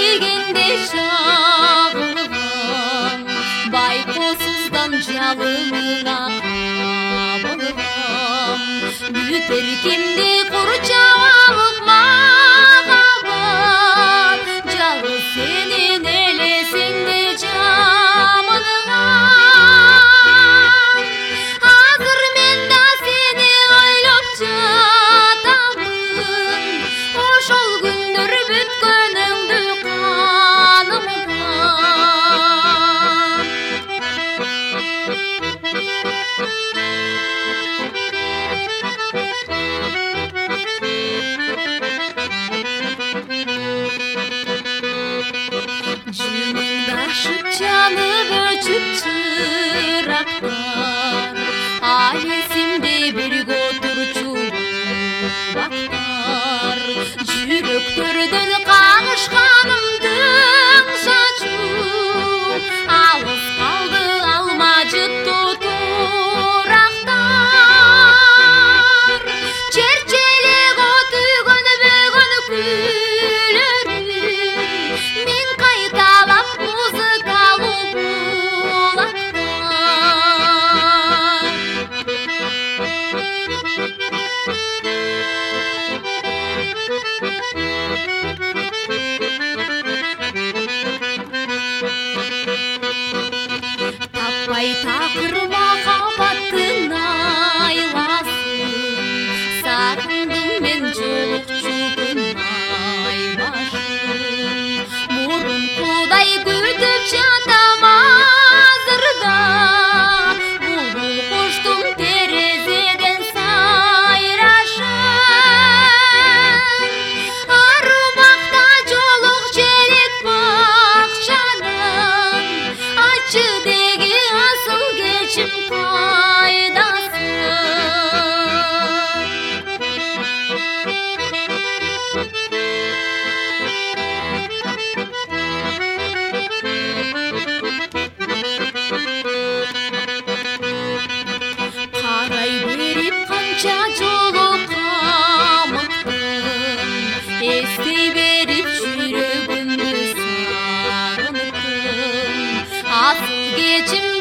дегенде шағылған, байқосыздан жалыныңа қабылған, бүтер кемде құрчалық махаббат, жалғыз сенен елесеңде жамынған. Азыр мен да сені ойлап жатамын, ошол күндөр бүткөнүңдү канымга. Жүнүң дашып жанып өчүп чырактар, ал эсимде бирге отурчу бактар, жүрөктөрдөн кагышканымдын чачу, алыс калды алма жыттуу турактар, черчелек от үйгөн бөгөн күйлөрүм, мен кайталап музыкалуу булактар. Таппай такыр махаббаттын айласын, сагындым мен жолукчу күн айбашын. Мурункудай күтүп жатам азырда, булбул куштум терезеден сайрашын. Арубакта жолук желек бакчанын, ачы деги асыл кечим пайдасын. Карай берип канча жолу камыктым, эстей берип жүрөгүмдү сагыныптым. Асыл кечим